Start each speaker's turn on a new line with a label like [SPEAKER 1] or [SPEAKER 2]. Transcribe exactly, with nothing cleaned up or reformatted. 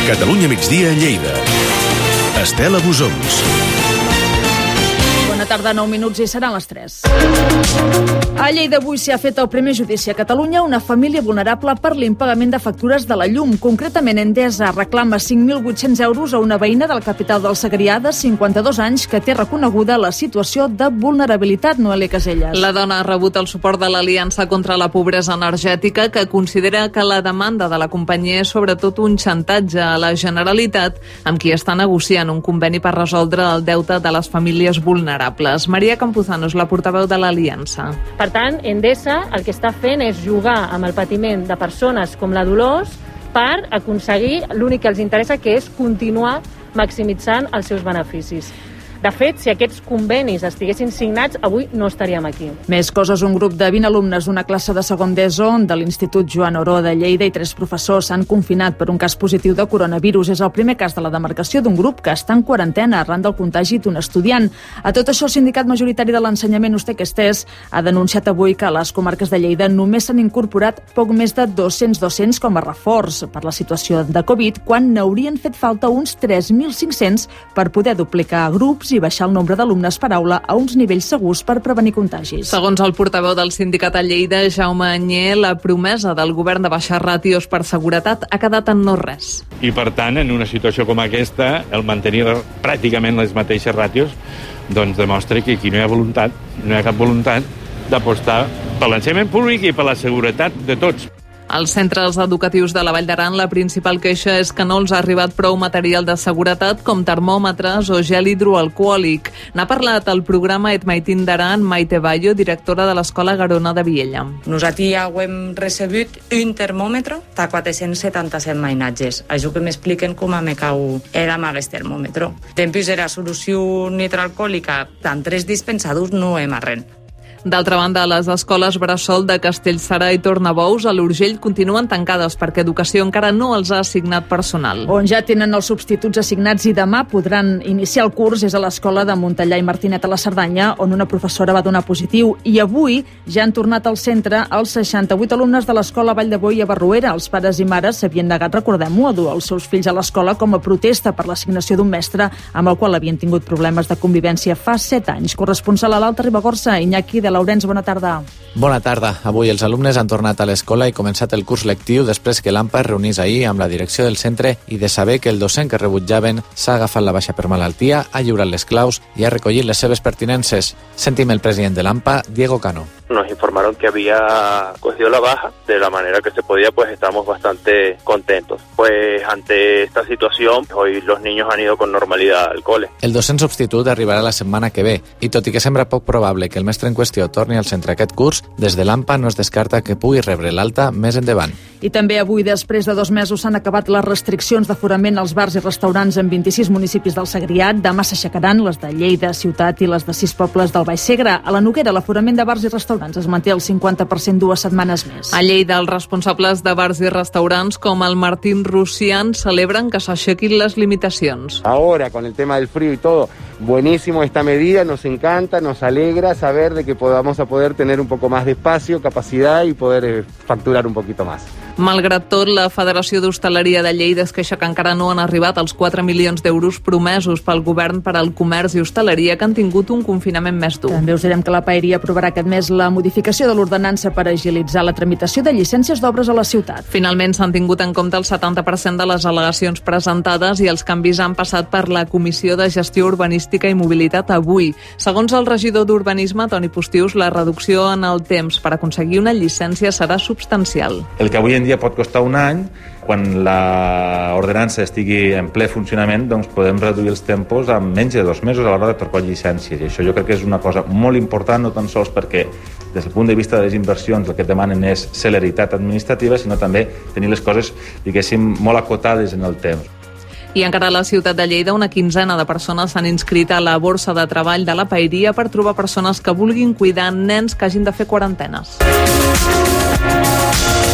[SPEAKER 1] Catalunya migdia a Lleida. Estela Busons.
[SPEAKER 2] Bona tarda, nou minuts i seran les tres. A Lleida avui s'hi ha fet el primer judici a Catalunya una família vulnerable per l'impagament de factures de la llum. Concretament, Endesa reclama cinc mil vuit-cents euros a una veïna de la capital del Segrià de cinquanta-dos anys que té reconeguda la situació de vulnerabilitat. Noelia Caselles.
[SPEAKER 3] La dona ha rebut el suport de l'Aliança contra la Pobresa Energètica, que considera que la demanda de la companyia és sobretot un xantatge a la Generalitat, amb qui està negociant un conveni per resoldre el deute de les famílies vulnerables. Maria Campuzano és la portaveu de l'Aliança.
[SPEAKER 4] Per tant, Endesa el que està fent és jugar amb el patiment de persones com la Dolors per aconseguir l'únic que els interessa, que és continuar maximitzant els seus beneficis. De fet, si aquests convenis estiguessin signats, avui no estaríem aquí.
[SPEAKER 2] Més coses, un grup de vint alumnes d'una classe de segon d'ESO de l'Institut Joan Oró de Lleida i tres professors s'han confinat per un cas positiu de coronavirus. És el primer cas de la demarcació d'un grup que està en quarantena arran del contagi d'un estudiant. A tot això, el sindicat majoritari de l'ensenyament, Ustec-Estés, ha denunciat avui que a les comarques de Lleida només s'han incorporat poc més de dos-cents docents com a reforç per la situació de Covid, quan n'haurien fet falta uns tres mil cinc-cents per poder duplicar grups i baixar el nombre d'alumnes per aula a uns nivells segurs per prevenir contagis.
[SPEAKER 3] Segons el portaveu del sindicat a Lleida, Jaume Anyé, la promesa del govern de baixar ràtios per seguretat ha quedat en no res.
[SPEAKER 5] I per tant, en una situació com aquesta, el mantenir pràcticament les mateixes ràtios doncs demostra que aquí no hi ha voluntat, no hi ha cap voluntat d'apostar per l'ensenyament públic i per la seguretat de tots.
[SPEAKER 3] Als centres educatius de la Vall d'Aran, la principal queixa és que no els ha arribat prou material de seguretat com termòmetres o gel hidroalcohòlic. N'ha parlat al programa Et Maitin d'Aran Maite Bayo, directora de l'Escola Garona de Viella.
[SPEAKER 6] Nosaltres ja hem rebut un termòmetre de quatre-cents setanta-set mainatges. Això que m'expliquen com me cau era amb aquest termòmetre. Tempus era solució nitroalcohòlica, tant tres dispensadors no hem arren.
[SPEAKER 3] D'altra banda, les escoles bressol de Castellserà i Tornabous a l'Urgell continuen tancades perquè Educació encara no els ha assignat personal.
[SPEAKER 2] On ja tenen els substituts assignats i demà podran iniciar el curs és a l'escola de Montellà i Martinet a la Cerdanya, on una professora va donar positiu. I avui ja han tornat al centre els seixanta-vuit alumnes de l'escola Vall de Boi a Barruera. Els pares i mares s'havien negat, recordem-ho, a dur els seus fills a l'escola com a protesta per l'assignació d'un mestre amb el qual havien tingut problemes de convivència fa set anys. Corresponsal a l'Alta Ribagorça, Iñaki de Laurenç, bona tarda.
[SPEAKER 7] Bona tarda. Avui els alumnes han tornat a l'escola i començat el curs lectiu després que l'AMPA es reunís ahir amb la direcció del centre i de saber que el docent que rebutjaven s'ha agafat la baixa per malaltia, ha lliurat les claus i ha recollit les seves pertinences. Sentim el president de l'AMPA, Diego Cano.
[SPEAKER 8] Nos informaron que había cogido la baja de la manera que se podía, pues estamos bastante contentos. Pues ante esta situación, hoy los niños han ido con normalidad al cole.
[SPEAKER 7] El docent substitut arribarà la setmana que ve i tot i que sembla poc probable que el mestre en qüestió torni al centre aquest curs, des de l'AMPA no es descarta que pugui rebre l'alta més endavant.
[SPEAKER 2] I també avui, després de dos mesos, s'han acabat les restriccions d'aforament als bars i restaurants en vint-i-sis municipis del Segrià. Demà s'aixecaran les de Lleida, Ciutat i les de sis pobles del Baix Segre. A la Noguera, l'aforament de bars i restaurants es manté el cinquanta per cent dues setmanes més.
[SPEAKER 3] A Lleida, els responsables de bars i restaurants com el Martín Rusián celebren que s'aixequin les limitacions.
[SPEAKER 9] Ahora, con el tema del frío y todo, buenísimo esta medida, nos encanta, nos alegra saber de que podamos a poder tener un poco más de espacio, capacidad y poder eh, facturar un poquito más.
[SPEAKER 3] Malgrat tot, la Federació d'Hostaleria de Lleida es queixa que encara no han arribat els quatre milions d'euros promesos pel govern per al comerç i hostaleria, que han tingut un confinament més dur.
[SPEAKER 2] També us direm que la Paeria aprovarà aquest mes la modificació de l'ordenança per agilitzar la tramitació de llicències d'obres a la ciutat.
[SPEAKER 3] Finalment s'han tingut en compte el setanta per cent de les al·legacions presentades i els canvis han passat per la Comissió de Gestió Urbanística i Mobilitat avui. Segons el regidor d'Urbanisme, Toni Postius, la reducció en el temps per aconseguir una llicència serà substancial.
[SPEAKER 10] El que avui en dia pot costar un any, quan l'ordenança estigui en ple funcionament, doncs podem reduir els tempos a menys de dos mesos a l'hora de trobar llicències. I això jo crec que és una cosa molt important, no tan sols perquè des del punt de vista de les inversions el que demanen és celeritat administrativa, sinó també tenir les coses, diguéssim, molt acotades en el temps.
[SPEAKER 3] I encara a la ciutat de Lleida, una quinzena de persones s'han inscrit a la borsa de treball de la Paeria per trobar persones que vulguin cuidar nens que hagin de fer quarantenes.